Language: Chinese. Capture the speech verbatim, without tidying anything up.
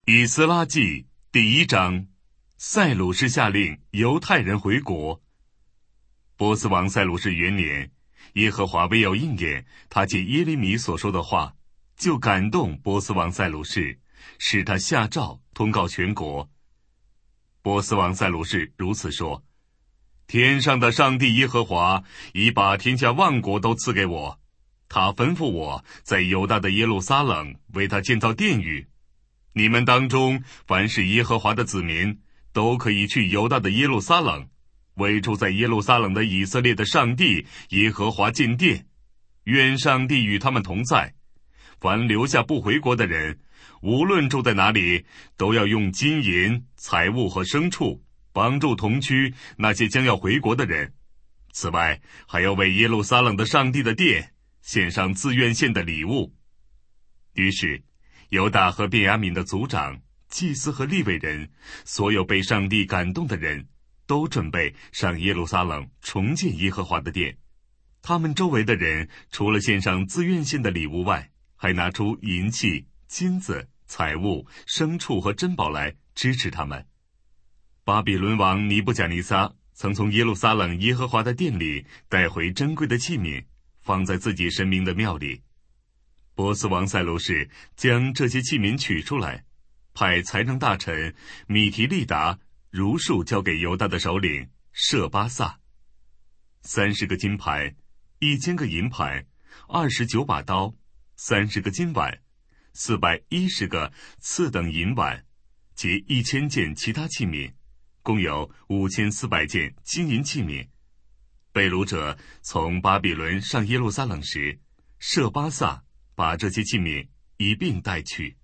以斯拉记第一章，塞鲁士下令犹太人回国。波斯王塞鲁士元年，耶和华为要应验他借耶利米所说的话，就感动波斯王塞鲁士，使他下诏通告全国。波斯王塞鲁士如此说：天上的上帝耶和华已把天下万国都赐给我，他吩咐我在犹大的耶路撒冷为他建造殿宇。你们当中凡是耶和华的子民，都可以去犹大的耶路撒冷，为住在耶路撒冷的以色列的上帝耶和华建殿。愿上帝与他们同在。凡留下不回国的人，无论住在哪里，都要用金银、财物和牲畜帮助同区那些将要回国的人。此外，还要为耶路撒冷的上帝的殿献上自愿献的礼物。于是犹大和便雅悯的族长、祭司和利未人，所有被上帝感动的人，都准备上耶路撒冷重建耶和华的殿。他们周围的人除了献上自愿献的礼物外，还拿出银器、金子、财物、牲畜和珍宝来支持他们。巴比伦王尼布甲尼撒曾从耶路撒冷耶和华的殿里带回珍贵的器皿，放在自己神明的庙里。波斯王塞鲁士将这些器皿取出来，派财政大臣米提利达如数交给犹大的首领舍巴萨。三十个金牌，一千个银牌，二十九把刀，三十个金碗，四百一十个次等银碗，及一千件其他器皿，共有五千四百件金银器皿。被掳者从巴比伦上耶路撒冷时，舍巴萨把这些器皿一并带去。